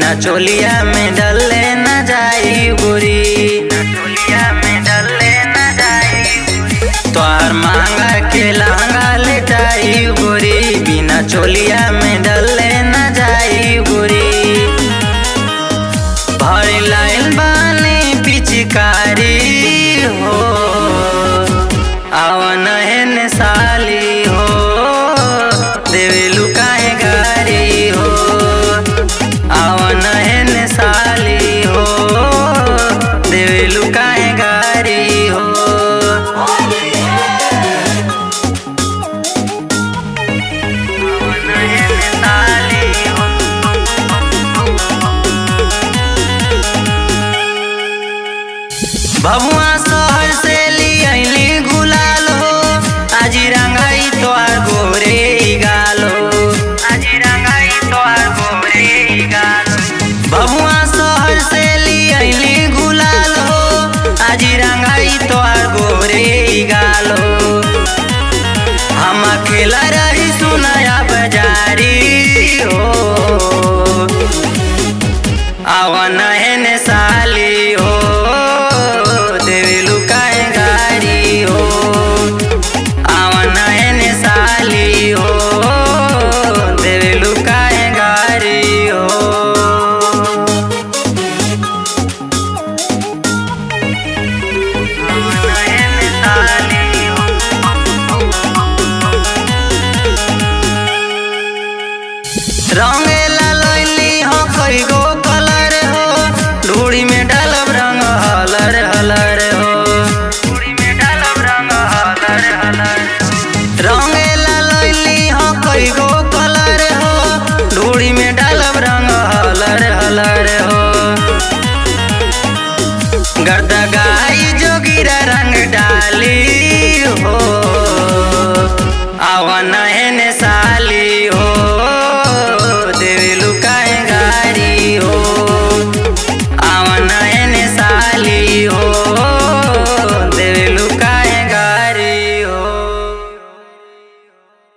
बिना चोलिया में डले न जाई गोरी, चोलिया में डले न जाई। तोहार मांगा के लहंगा लेटाई गोरी, बिना चोलिया में डले न जाई गोरी। भर लाइन बानी पिचकारी हो, आवन हेन साली हो, देवेलू काहे गारी हो। आवन हेन साली हो, देवेलू काहे गारी हो। आवन हेन साली हो। भभुआ शहर से लियली गुलाल हो, आज रंगाई तोहार गोरे गाल हो, आज रंगाई तोहार गोरे गाल। भभुआ शहर से लियली गुलाल हो, आज रंगाई तोहार गोरे गाल हो। हम अकेला रही सुनाया बजारी हो, आवन हेन साली हो, देवेलू काहे गारी हो। आवन हेन साली हो, देवेलू काहे गारी हो। आवन हेन साली हो। रंग